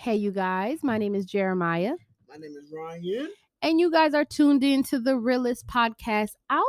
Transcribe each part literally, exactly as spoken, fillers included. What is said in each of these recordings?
Hey, you guys, my name is Jeremiah, My name is Ryan. and you guys are tuned in to the realest podcast out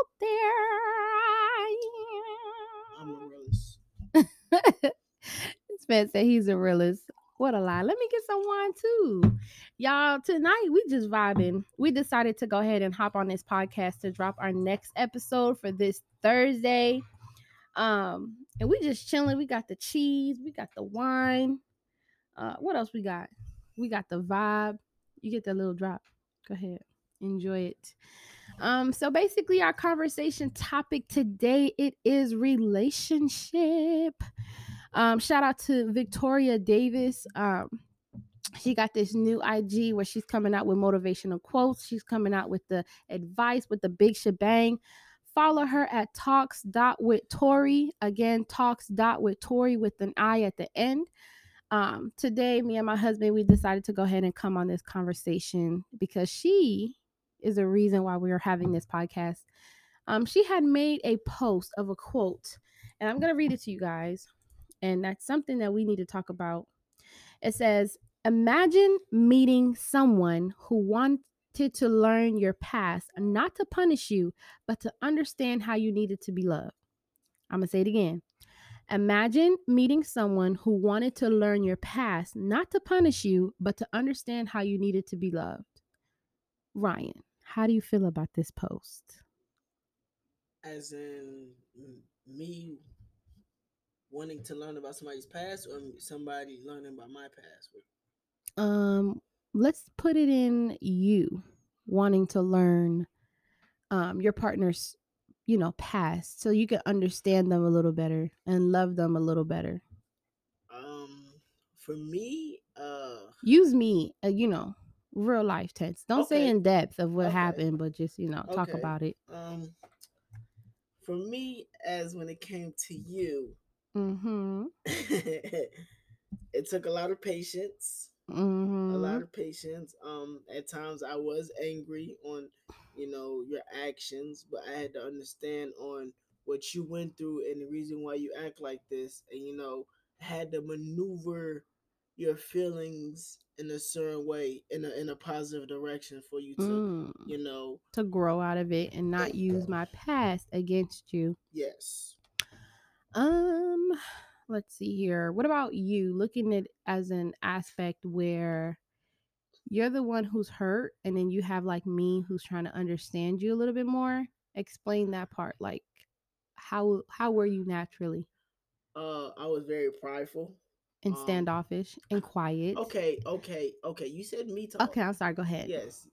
I'm a realist. there. This man said he's a realist. What a lie. Let me get some wine too. Y'all, tonight we just vibing. We decided to go ahead and hop on this podcast to drop our next episode for this Thursday. Um, and we just chilling. We got the cheese, we got the wine. Uh, what else we got? We got the vibe. You get that little drop. Go ahead. Enjoy it. Um, so basically our conversation topic today it is relationship. Um, shout out to Victoria Davis. Um, she got this new I G where she's coming out with motivational quotes. She's coming out with the advice with the big shebang. Follow her at talks dot with Tori. Again, talks dot with Tori with an I at the end. Um, today, me and my husband, we decided to go ahead and come on this conversation because she is a reason why we are having this podcast. Um, she had made a post of a quote, and I'm going to read it to you guys. And that's something that we need to talk about. It says, imagine meeting someone who wanted to learn your past, not to punish you, but to understand how you needed to be loved. I'm going to say it again. Imagine meeting someone who wanted to learn your past, not to punish you, but to understand how you needed to be loved. Ryan, how do you feel about this post? As in m- me wanting to learn about somebody's past or somebody learning about my past. Um, let's put it in you wanting to learn um your partner's, you know, past so you can understand them a little better and love them a little better. Um, for me, uh, Use me, uh, you know, real life tense. Don't say okay, in depth of what okay, happened, but just, you know, talk okay. about it. Um, for me, as when it came to you, Mhm. it took a lot of patience. A lot Mhm. of patience. Um, at times I was angry on, you know, your actions, but I had to understand on what you went through and the reason why you act like this, and you know, I had to maneuver your feelings in a certain way, in a in a positive direction for you to, Mm. you know, To grow out of it and not use my past against you. yes. Um, let's see here. What about you? Looking at it as an aspect where you're the one who's hurt and then you have like me who's trying to understand you a little bit more. Explain that part. Like how how were you naturally Uh, I was very prideful. and Um, standoffish and quiet? okay, okay, okay. You said me talk. Okay, I'm sorry. Go ahead. Yes.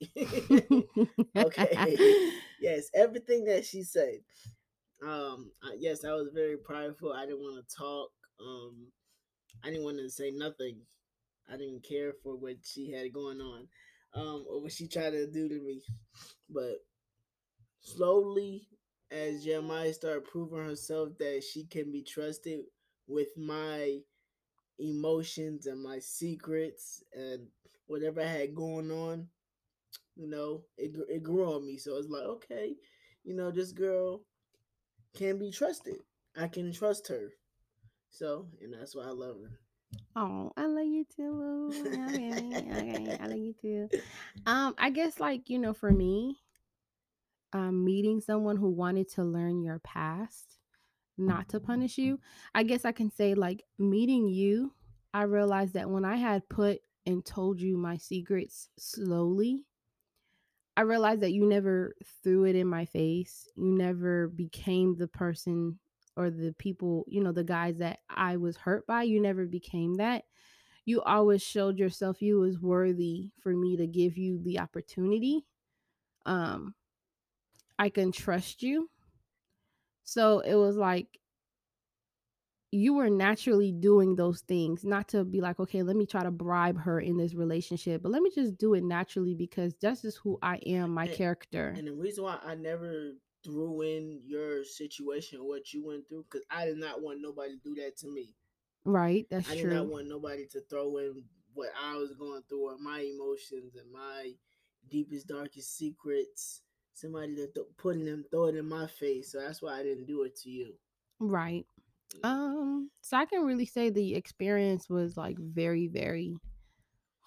Okay. Yes, everything that she said. Um, I, yes, I was very prideful. I didn't want to talk. Um, I didn't want to say nothing. I didn't care for what she had going on, um, or what she tried to do to me. But slowly, as Jeremiah started proving herself that she can be trusted with my emotions and my secrets and whatever I had going on, you know, it it grew on me. So it's like, okay, you know, this girl can be trusted. I can trust her. So, and that's why I love her. Oh, I love you too. Okay, okay, I love you too. Um, I guess like you know, for me, um, meeting someone who wanted to learn your past, not to punish you. I guess I can say like meeting you, I realized that when I had put and told you my secrets slowly, I realized that you never threw it in my face. You never became the person or the people, you know, the guys that I was hurt by. You never became that. You always showed yourself you was worthy for me to give you the opportunity. Um, I can trust you. So it was like you were naturally doing those things, not to be like, okay, let me try to bribe her in this relationship, but let me just do it naturally because that's just who I am, my And, character. and the reason why I never threw in your situation, what you went through, because I did not want nobody to do that to me. Right? That's I did not true. want nobody to throw in what I was going through or my emotions and my deepest, darkest secrets. Somebody to th- put in them, throw it in my face. So that's why I didn't do it to you. Right. You know. Um, so I can really say the experience was like very, very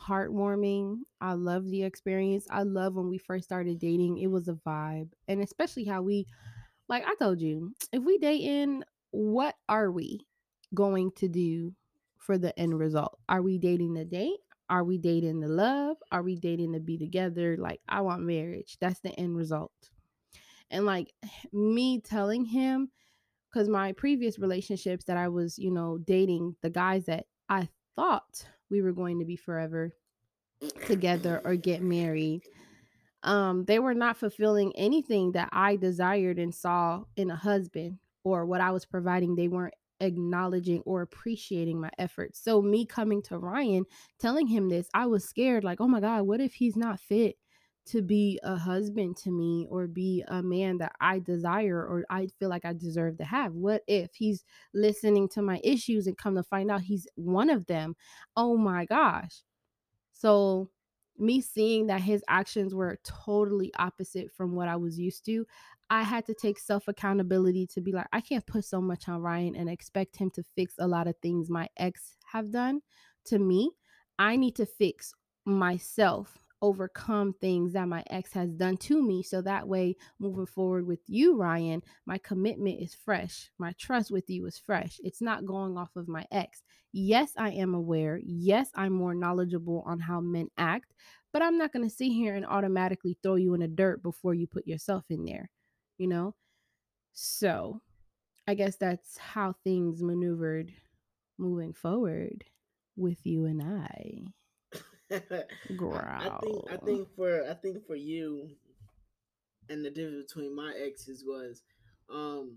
heartwarming. I love the experience. I love when we first started dating. It was a vibe. And especially how we, like I told you, if we dating, what are we going to do for the end result? Are we dating the date? Are we dating the love? Are we dating to be together? Like, I want marriage. That's the end result. And like me telling him, because my previous relationships that I was, you know, dating, the guys that I thought we were going to be forever together or get married, um, they were not fulfilling anything that I desired and saw in a husband, or what I was providing. They weren't acknowledging or appreciating my efforts. So me coming to Ryan, telling him this, I was scared, like, oh my God, what if he's not fit to be a husband to me or be a man that I desire or I feel like I deserve to have? What if he's listening to my issues and come to find out he's one of them? Oh my gosh. So me seeing that his actions were totally opposite from what I was used to, I had to take self accountability to be like, I can't put so much on Ryan and expect him to fix a lot of things my ex have done to me. I need to fix myself, overcome things that my ex has done to me. So that way, moving forward with you, Ryan, my commitment is fresh. My trust with you is fresh. It's not going off of my ex. Yes, I am aware. Yes, I'm more knowledgeable on how men act, but I'm not going to sit here and automatically throw you in the dirt before you put yourself in there, you know? So I guess that's how things maneuvered moving forward with you and I. I, I think I Growl. think for I think for you, and the difference between my exes was, um,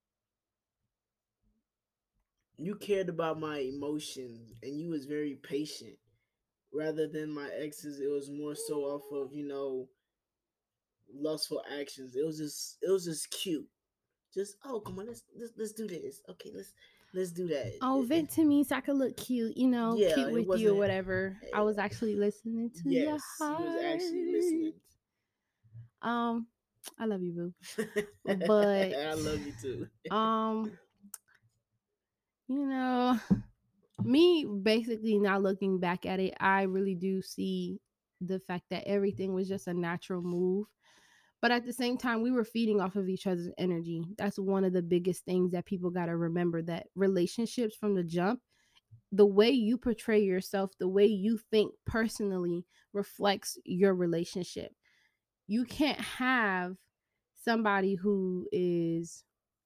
you cared about my emotions and you was very patient. Rather than my exes, it was more so off of, you know, lustful actions. It was just it was just cute. Just, oh, come on, let's let's, let's do this. Okay, let's let's do that. Oh, It- it- vent to me so I could look cute, you know, yeah, cute it with you or wasn't. whatever. I was actually listening to your Yes, you was heart. actually listening. Um, I love you, boo. But I love you too. um, you know, me basically now looking back at it, I really do see the fact that everything was just a natural move. But at the same time, we were feeding off of each other's energy. That's one of the biggest things that people got to remember, that relationships from the jump, the way you portray yourself, the way you think personally reflects your relationship. You can't have somebody who is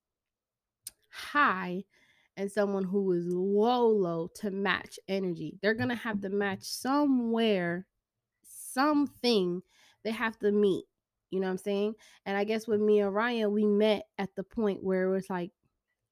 high and someone who is low, low to match energy. They're going to have to match somewhere, something they have to meet. You know what I'm saying? And I guess with me and Ryan, we met at the point where it was like,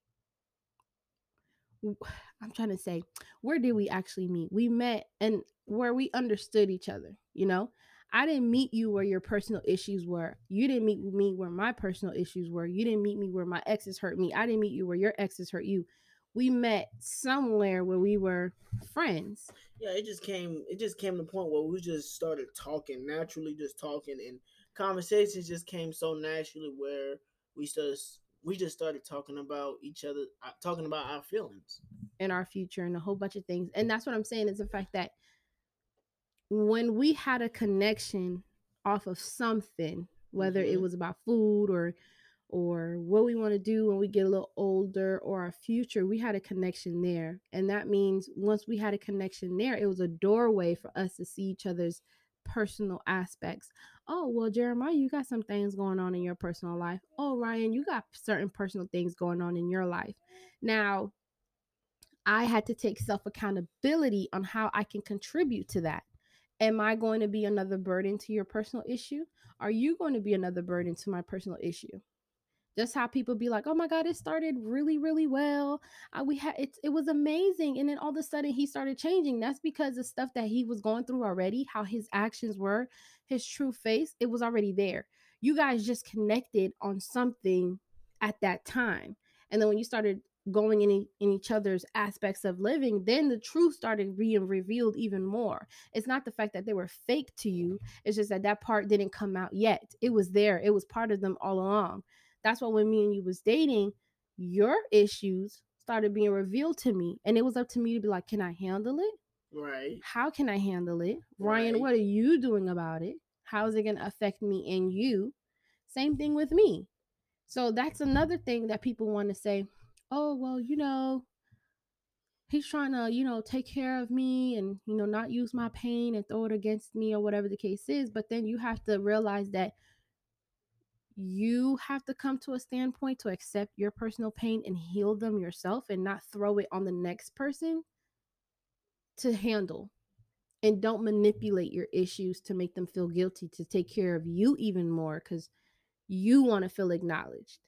I'm trying to say, where did we actually meet? We met and where we understood each other, you know? I didn't meet you where your personal issues were. You didn't meet me where my personal issues were. You didn't meet me where my exes hurt me. I didn't meet you where your exes hurt you. We met somewhere where we were friends. Yeah, it just came. It just came to the point where we just started talking naturally, just talking, and conversations just came so naturally where we started. We just started talking about each other, uh, talking about our feelings. In our future and a whole bunch of things. And that's what I'm saying, is the fact that when we had a connection off of something, whether it Mm-hmm. was about food or or what we want to do when we get a little older or our future, we had a connection there. And that means once we had a connection there, it was a doorway for us to see each other's personal aspects. Oh, well, Jeremiah, you got some things going on in your personal life. Oh, Ryan, you got certain personal things going on in your life. Now, I had to take self accountability on how I can contribute to that. Am I going to be another burden to your personal issue? Are you going to be another burden to my personal issue? Just how people be like, "Oh my God, it started really, really well. Uh, we had it, it was amazing," and then all of a sudden he started changing. That's because of stuff that he was going through already. How his actions were, his true face, it was already there. You guys just connected on something at that time, and then when you started going in, e- in each other's aspects of living, then the truth started being revealed even more. It's not the fact that they were fake to you, it's just that that part didn't come out yet. It was there, it was part of them all along. That's why when me and you was dating, your issues started being revealed to me, and it was up to me to be like, can I handle it? Right. How can I handle it? Ryan, Right. what are you doing about it? How is it going to affect me and you? Same thing with me. So that's another thing that people want to say, oh, well, you know, he's trying to, you know, take care of me and, you know, not use my pain and throw it against me or whatever the case is. But then you have to realize that you have to come to a standpoint to accept your personal pain and heal them yourself and not throw it on the next person to handle. And don't manipulate your issues to make them feel guilty to take care of you even more because you want to feel acknowledged.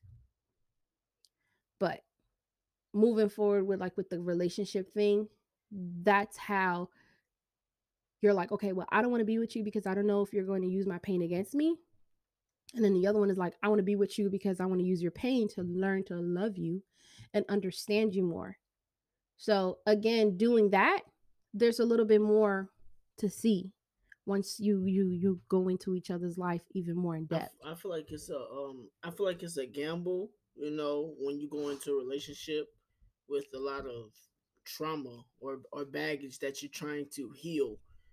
But moving forward with like with the relationship thing, that's how you're like, okay, well, I don't want to be with you because I don't know if you're going to use my pain against me. And then the other one is like, I want to be with you because I want to use your pain to learn to love you and understand you more. So again, doing that, there's a little bit more to see once you you you go into each other's life even more in I, f- depth. I feel like it's a um I feel like it's a gamble, you know, when you go into a relationship with a lot of trauma or or baggage that you're trying to heal,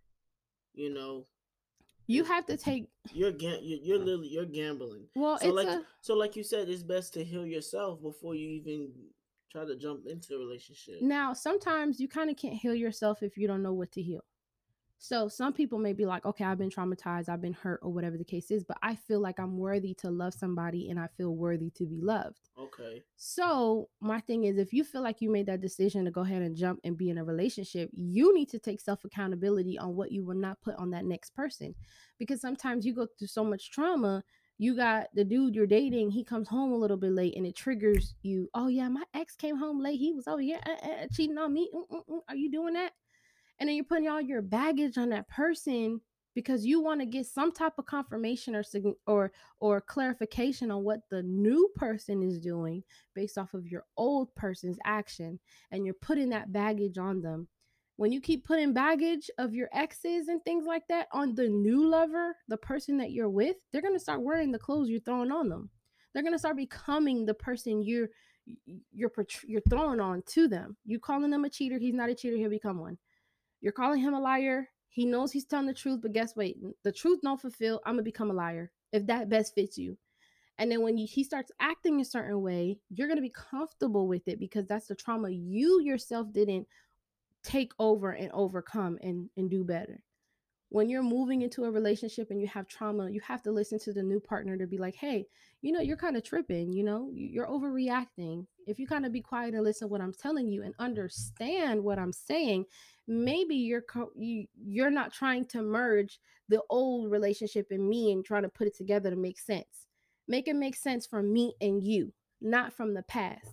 you know. You It's, have to take you're ga- you're, you're literally you're gambling. well, So it's like a so like you said, it's best to heal yourself before you even try to jump into a relationship. now sometimes you kind of can't heal yourself if you don't know what to heal. So some people may be like, okay, I've been traumatized, I've been hurt, or whatever the case is, but I feel like I'm worthy to love somebody and I feel worthy to be loved. Okay. So my thing is, if you feel like you made that decision to go ahead and jump and be in a relationship, you need to take self accountability on what you will not put on that next person. Because sometimes you go through so much trauma. You got the dude you're dating, he comes home a little bit late and it triggers you. Oh, yeah, my ex came home late. He was over here uh, uh, cheating on me. Mm-mm-mm. Are you doing that? And then you're putting all your baggage on that person because you want to get some type of confirmation or or or clarification on what the new person is doing based off of your old person's action, and you're putting that baggage on them. When you keep putting baggage of your exes and things like that on the new lover, the person that you're with, they're going to start wearing the clothes you're throwing on them. They're going to start becoming the person you're you're you're throwing on to them. You calling them a cheater, he's not a cheater, he'll become one. You're calling him a liar. He knows he's telling the truth, but guess what? The truth don't fulfill. I'm gonna become a liar if that best fits you. And then when you, he starts acting a certain way, you're gonna be comfortable with it because that's the trauma you yourself didn't take over and overcome and and do better. When you're moving into a relationship and you have trauma, you have to listen to the new partner to be like, hey, you know, you're kind of tripping, you know, you're overreacting. If you kind of be quiet and listen to what I'm telling you and understand what I'm saying, maybe you're co- you, you're not trying to merge the old relationship in me and trying to put it together to make sense. Make it make sense from me and you, not from the past.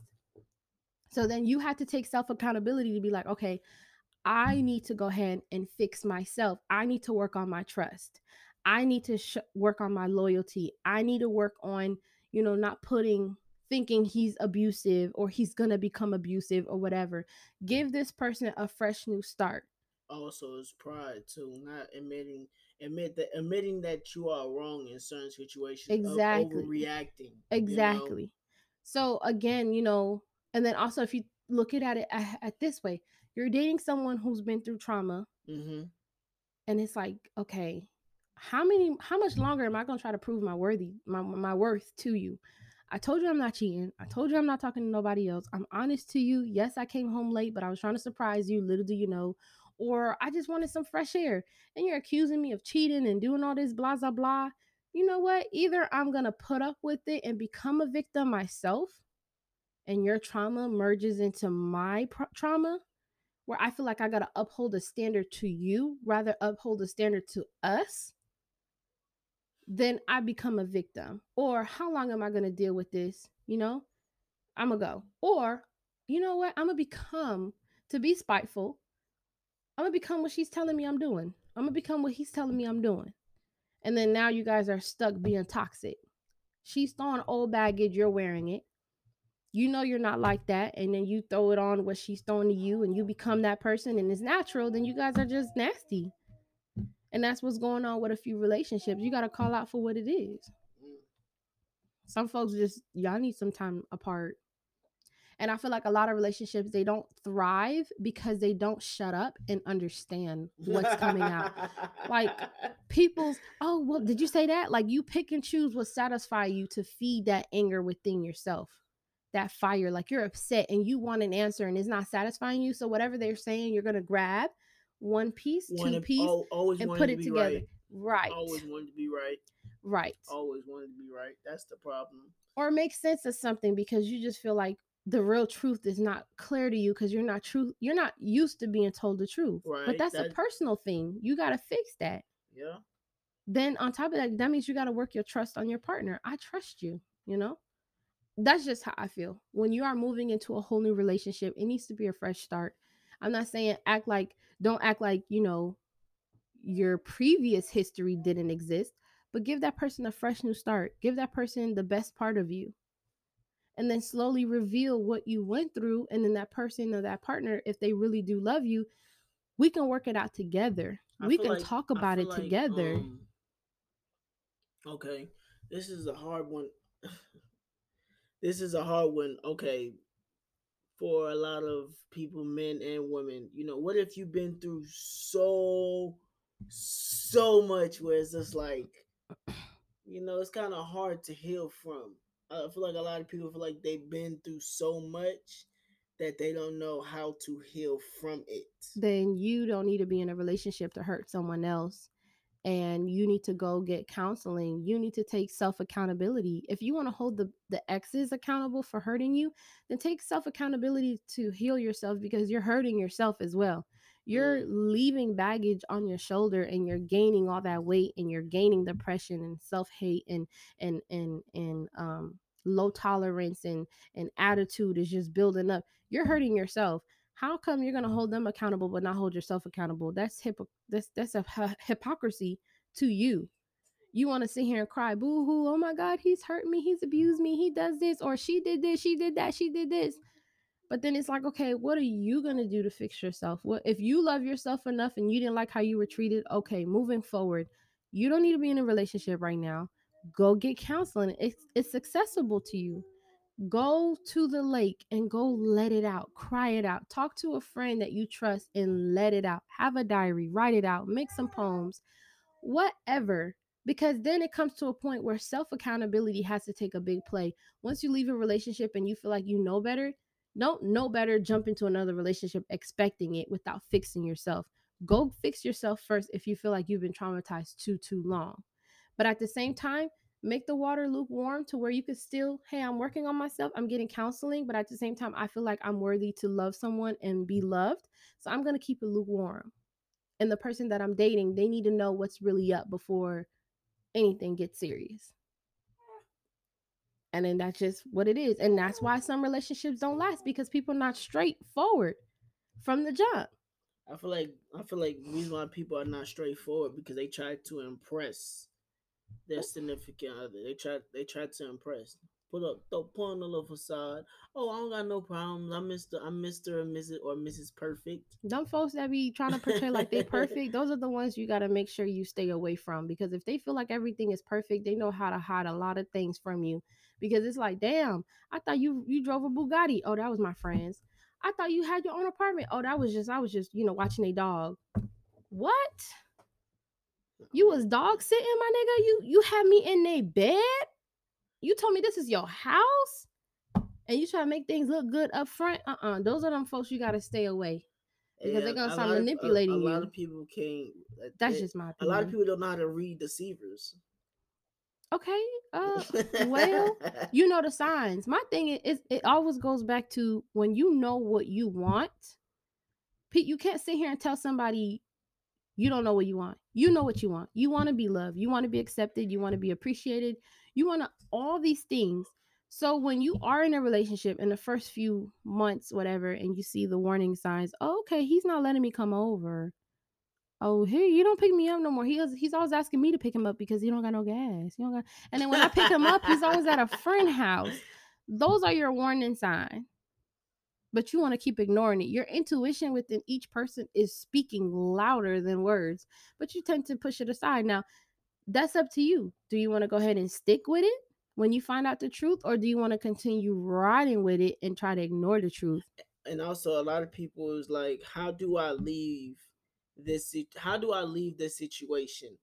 So then you have to take self accountability to be like, okay, I need to go ahead and fix myself. I need to work on my trust. I need to sh- work on my loyalty. I need to work on, you know, not putting, thinking he's abusive or he's going to become abusive or whatever. Give this person a fresh new start. Also, it's pride too, not admitting admit that admitting that you are wrong in certain situations of Exactly. overreacting. You know. Exactly. So again, you know, and then also if you look at it at, at this way, you're dating someone who's been through trauma. Mm-hmm. And it's like, okay, how many how much longer am I gonna try to prove my worthy my my worth to you? I told you I'm not cheating. I told you I'm not talking to nobody else. I'm honest to you. Yes, I came home late, but I was trying to surprise you. Little do you know. Or I just wanted some fresh air. And you're accusing me of cheating and doing all this blah blah blah. You know what? Either I'm gonna put up with it and become a victim myself, and your trauma merges into my pro- trauma, where I feel like I got to uphold a standard to you, rather uphold a standard to us, then I become a victim. Or how long am I going to deal with this? You know, I'm going to go. Or, you know what? I'm going to become, to be spiteful, I'm going to become what she's telling me I'm doing. I'm going to become what he's telling me I'm doing. And then now you guys are stuck being toxic. She's throwing old baggage, you're wearing it. You know you're not like that, and then you throw it on what she's throwing to you, and you become that person, and it's natural, then you guys are just nasty. And that's what's going on with a few relationships. You got to call out for what it is. Mm. Some folks just, y'all need some time apart. And I feel like a lot of relationships, they don't thrive because they don't shut up and understand what's coming out. Like people's, oh, well, did you say that? Like you pick and choose what satisfy you to feed that anger within yourself, that fire. Like you're upset and you want an answer and it's not satisfying you. So whatever they're saying, you're going to grab one piece, two Wanna, piece, al- always and wanted put to it be together. right. Right. Always wanted to be right. Right. Always wanted to be right. That's the problem. Or make sense of something because you just feel like the real truth is not clear to you because you're not true. You're not used to being told the truth. Right. But that's That- a personal thing. You got to fix that. Yeah. Then on top of that, that means you got to work your trust on your partner. I trust you, you know? That's just how I feel. When you are moving into a whole new relationship, it needs to be a fresh start. I'm not saying act like, don't act like, you know, your previous history didn't exist, but give that person a fresh new start. Give that person the best part of you. And then slowly reveal what you went through. And then that person or that partner, if they really do love you, we can work it out together. I We feel can like- talk I about feel it like, together. um, okay, this is a hard one. This is a hard one. Okay, for a lot of people, men and women, you know, what if you've been through so, so much where it's just like, you know, it's kind of hard to heal from. I feel like a lot of people feel like they've been through so much that they don't know how to heal from it. Then you don't need to be in a relationship to hurt someone else. And you need to go get counseling. You need to take self accountability. If you want to hold the, the exes accountable for hurting you, then take self accountability to heal yourself because you're hurting yourself as well. You're Mm. leaving baggage on your shoulder and you're gaining all that weight and you're gaining depression and self hate and and and and um low tolerance and and attitude is just building up. You're hurting yourself. How come you're going to hold them accountable but not hold yourself accountable? That's hip- that's that's a h- hypocrisy to you. You want to sit here and cry, boo hoo, oh my god, he's hurt me, he's abused me, he does this, or she did this, she did that, she did this. But then it's like, okay, what are you going to do to fix yourself? What if you love yourself enough and you didn't like how you were treated? Okay, moving forward, you don't need to be in a relationship right now. Go get counseling. It's it's accessible to you. Go to the lake and go let it out. Cry it out. Talk to a friend that you trust and let it out. Have a diary, write it out, make some poems, whatever. Because then it comes to a point where self accountability has to take a big play. Once you leave a relationship and you feel like you know better, don't know better, jump into another relationship expecting it without fixing yourself. Go fix yourself first if you feel like you've been traumatized too, too long. But at the same time, make the water lukewarm to where you could still, hey, I'm working on myself, I'm getting counseling, but at the same time, I feel like I'm worthy to love someone and be loved. So I'm going to keep it lukewarm. And the person that I'm dating, they need to know what's really up before anything gets serious. And then that's just what it is. And that's why some relationships don't last because people are not straightforward from the jump. I feel like I feel like the reason why people are not straightforward because they try to impress their significant other. They try they try to impress. Put up put on a little facade. Oh, I don't got no problems. I'm Mister I'm Mister or Missus or Missus Perfect. Them folks that be trying to portray like they perfect, those are the ones you got to make sure you stay away from because if they feel like everything is perfect, they know how to hide a lot of things from you. Because it's like, damn, I thought you you drove a Bugatti. Oh, that was my friends. I thought you had your own apartment. Oh, that was just I was just, you know, watching a dog. What? You was dog sitting, my nigga? You you had me in a bed? You told me this is your house? And you try to make things look good up front? Uh-uh. Those are them folks you gotta stay away. Because And they're gonna a start lot of- manipulating a, a you. lot of people can't. That's they- just my A opinion. lot of people don't know how to read deceivers. Okay. Uh well, you know the signs. My thing is it always goes back to when you know what you want. Pete, you can't sit here and tell somebody you don't know what you want. You know what you want. You want to be loved. You want to be accepted. You want to be appreciated. You want to, all these things. So when you are in a relationship in the first few months, whatever, and you see the warning signs, oh, okay, he's not letting me come over. Oh, here, you don't pick me up no more. He was, he's always asking me to pick him up because he don't got no gas. He don't got, and then when I pick him up, he's always at a friend house. Those are your warning signs. But you want to keep ignoring it. Your intuition within each person is speaking louder than words, but you tend to push it aside. Now, that's up to you. Do you want to go ahead and stick with it when you find out the truth, or do you want to continue riding with it and try to ignore the truth? And also, a lot of people is like, how do I leave this? sit- How do I leave this situation?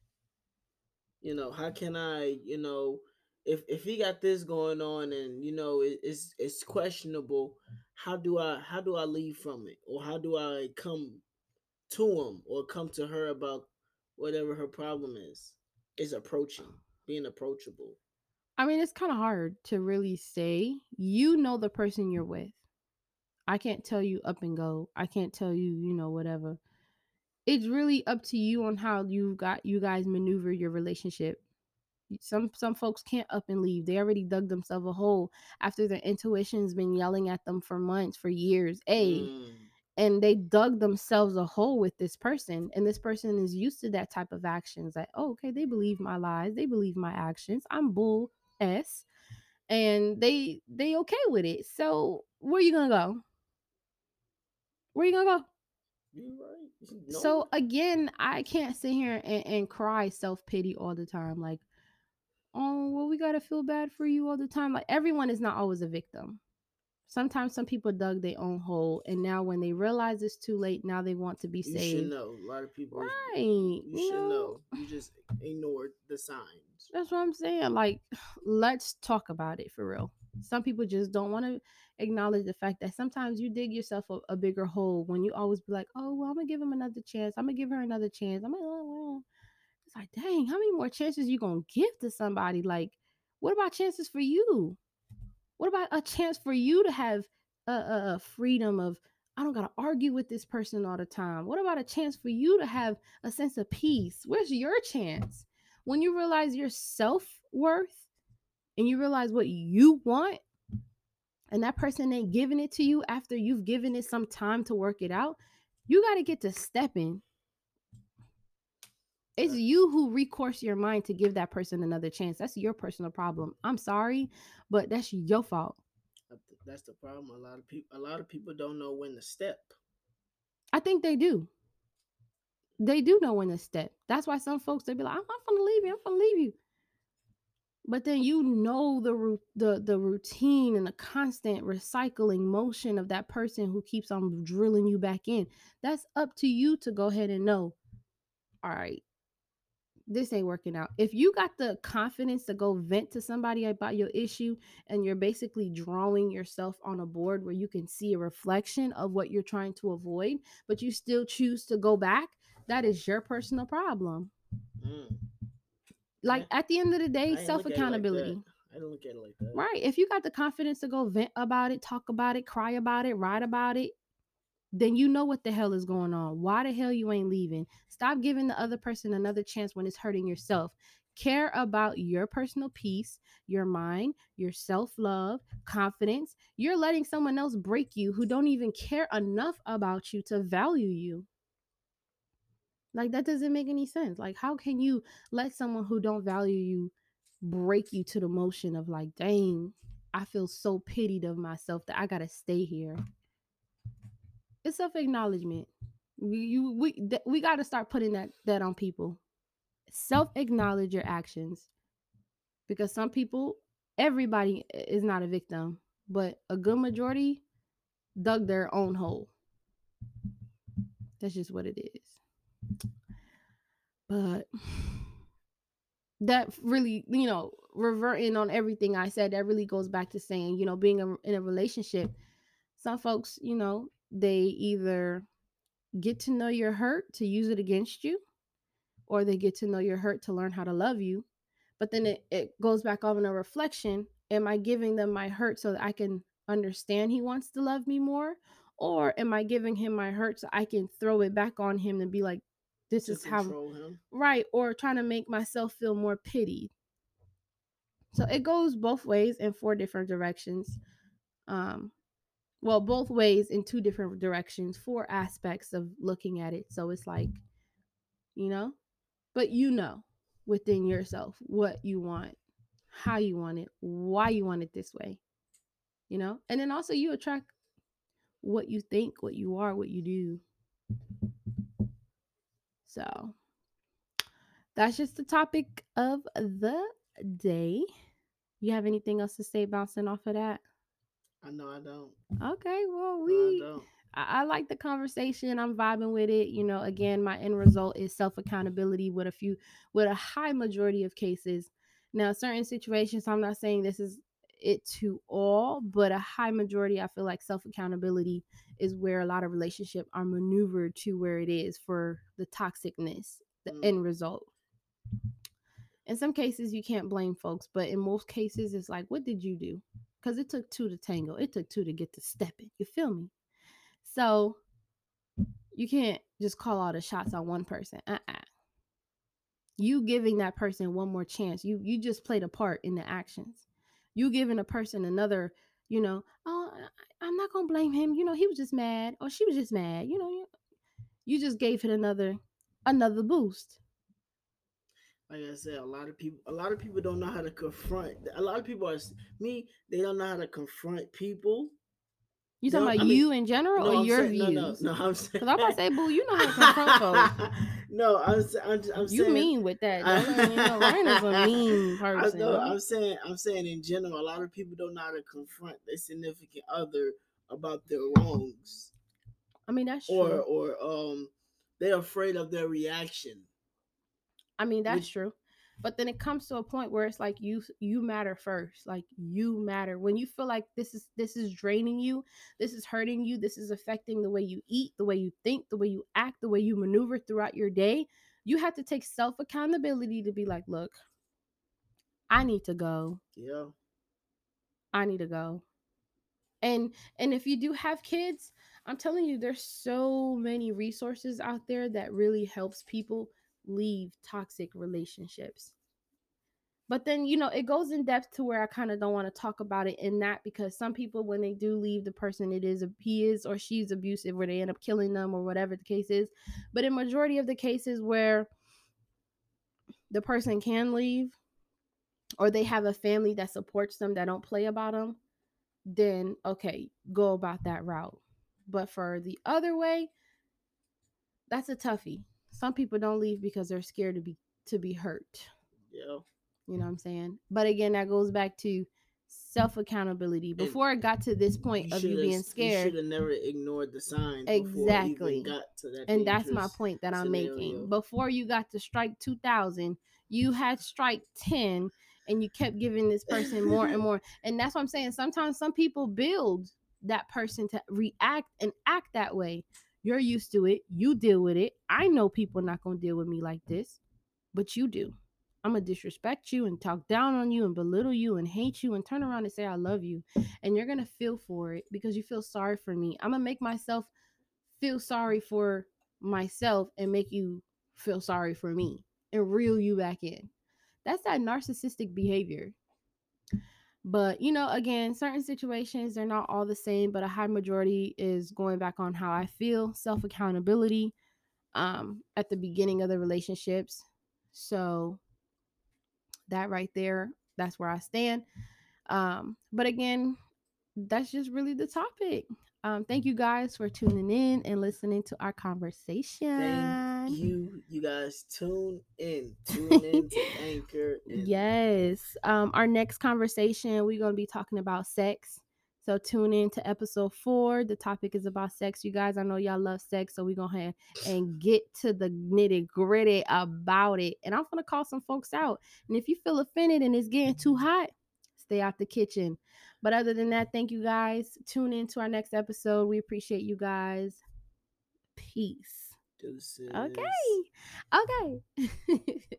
You know, how can I, you know, if if he got this going on and you know it, it's it's questionable, how do I how do I leave from it, or how do I come to him or come to her about whatever her problem is? Is approaching, being approachable. I mean, it's kind of hard to really say. You know the person you're with. I can't tell you up and go. I can't tell you, you know, whatever. It's really up to you on how you got you guys maneuver your relationship. Some some folks can't up and leave. They already dug themselves a hole after their intuition's been yelling at them for months, for years. Hey, Mm, and they dug themselves a hole with this person, and this person is used to that type of actions. Like, oh, okay, they believe my lies, they believe my actions. I'm bull s, and they they okay with it. So where you gonna go? Where you gonna go? you right. So Nowhere. again, I can't sit here and, and cry self-pity all the time. Like, oh, well, we gotta feel bad for you all the time. Like, everyone is not always a victim. Sometimes some people dug their own hole, and now when they realize it's too late, now they want to be You should saved. know. A lot of people, Right. you You should know, know. You just ignored the signs. that's what I'm saying. Like, let's talk about it for real. Some people just don't want to acknowledge the fact that sometimes you dig yourself a, a bigger hole when you always be like, oh, well, I'm gonna give him another chance. I'm gonna give her another chance. I'm gonna, oh, well. It's like, dang, how many more chances you gonna give to somebody? Like, what about chances for you? What about a chance for you to have a, a, a freedom of, I don't gotta argue with this person all the time? What about a chance for you to have a sense of peace? Where's your chance? When you realize your self worth and you realize what you want, and that person ain't giving it to you after you've given it some time to work it out, you got to get to stepping. It's Uh, you who recourse your mind to give that person another chance. That's your personal problem. I'm sorry, but that's your fault. That's the problem. A lot of people, a lot of people don't know when to step. I think they do. They do know when to step. That's why some folks they be like, I'm, I'm gonna leave you. I'm gonna leave you. But then you know the ru- the the routine and the constant recycling motion of that person who keeps on drilling you back in. That's up to you to go ahead and know. All right, this ain't working out. If you got the confidence to go vent to somebody about your issue, and you're basically drawing yourself on a board where you can see a reflection of what you're trying to avoid, but you still choose to go back, that is your personal problem. Mm. Like, I, at the end of the day, I didn't self look at it like that. accountability. I didn't look at it like that. Right. If you got the confidence to go vent about it, talk about it, cry about it, write about it, then you know what the hell is going on. Why the hell you ain't leaving? Stop giving the other person another chance when it's hurting yourself. Care about your personal peace, your mind, your self love, confidence. You're letting someone else break you who don't even care enough about you to value you. Like, that doesn't make any sense. Like, how can you let someone who don't value you break you to the motion of, like, dang, I feel so pitied of myself that I gotta stay here? It's self acknowledgement. We you we th- we got to start putting that that on people. Self acknowledge your actions, because some people, everybody is not a victim, but a good majority dug their own hole. That's just what it is. But that really, you know, reverting on everything I said, that really goes back to saying, you know, being a, in a relationship, some folks, you know, they either get to know your hurt to use it against you, or they get to know your hurt to learn how to love you. But then it, it goes back on a reflection. Am I giving them my hurt so that I can understand he wants to love me more? Or am I giving him my hurt so I can throw it back on him and be like, this To is how, control him. right? Or trying to make myself feel more pitied. So it goes both ways in four different directions. Um, well, both ways in two different directions, four aspects of looking at it. So it's like, you know, but you know within yourself what you want, how you want it, why you want it this way, you know? And then also you attract what you think, what you are, what you do. So that's just the topic of the day. You have anything else to say bouncing off of that? I know I don't. Okay, well, No, I we don't. I, I like the conversation. I'm vibing with it. You know, again, my end result is self accountability with a few with a high majority of cases. Now, certain situations, I'm not saying this is it to all, but a high majority, I feel like self accountability is where a lot of relationships are maneuvered to where it is for the toxicness, the Mm. end result. In some cases, you can't blame folks, but in most cases, it's like, what did you do? Because it took two to tango. It took two to get to stepping. You feel me? So you can't just call all the shots on one person. Uh-uh. You giving that person one more chance. You you just played a part in the actions. You giving a person another, you know, oh, I- I'm not gonna blame him. You know, he was just mad, or she was just mad. You know, you, you just gave it another another boost. Like I said, a lot of people, a lot of people don't know how to confront. A lot of people are me. They don't know how to confront people. You They talking don't. about I mean, you in general or no, I'm your saying no, no, views? no. I'm saying Cause I'm about to say, boo, you know how to confront folks. no. I'm, I'm, I'm You saying. mean with that. Don't let you know Ryan is a mean I person. know. Don't I'm saying. I'm saying in general, a lot of people don't know how to confront their significant other about their wrongs, I mean that's or true. or um, they're afraid of their reaction. I mean that's Which true. But then it comes to a point where it's like you you matter first. Like you matter. When you feel like this is this is draining you, this is hurting you, this is affecting the way you eat, the way you think, the way you act, the way you maneuver throughout your day, you have to take self accountability to be like, look, I need to go. yeah, I need to go. and and if you do have kids, I'm telling you there's so many resources out there that really helps people leave toxic relationships. But then, you know, it goes in depth to where I kind of don't want to talk about it in that, because some people, when they do leave the person, it is a, he is or she's abusive, where they end up killing them or whatever the case is. But in majority of the cases where the person can leave, or they have a family that supports them, that don't play about them, then okay, go about that route. But for the other way, that's a toughie. Some people don't leave because they're scared to be to be hurt. yeah. You know what I'm saying? But again, that goes back to self accountability. And Before it got to this point you of should you have being you should scared, have never ignored the signs before it even exactly. got to that And that's my dangerous point that I'm making. scenario. Before you got to strike two thousand, you had strike ten, and you kept giving this person more and more. And that's what I'm saying. Sometimes some people build that person to react and act that way. You're used to it. You deal with it. I know people not going to deal with me like this, but you do. I'm going to disrespect you and talk down on you and belittle you and hate you and turn around and say I love you. And you're going to feel for it because you feel sorry for me. I'm going to make myself feel sorry for myself and make you feel sorry for me and reel you back in. That's that narcissistic behavior. But, you know, again, certain situations, they're not all the same, but a high majority is going back on how I feel, self accountability um, at the beginning of the relationships. So, that right there, that's where I stand. Um, but again, that's just really the topic. Um, thank you guys for tuning in and listening to our Thank conversation. you. You guys tune in. Tune in to Anchor. And Yes. Um, our next conversation, we're going to be talking about sex. So tune in to episode four. The topic is about sex. You guys, I know y'all love sex, so we're going to have and get to the nitty gritty about it. And I'm going to call some folks out. And if you feel offended and it's getting too hot, stay out the kitchen. But other than that, thank you guys. Tune in to our next episode. We appreciate you guys. Peace. deuces. Okay. Okay.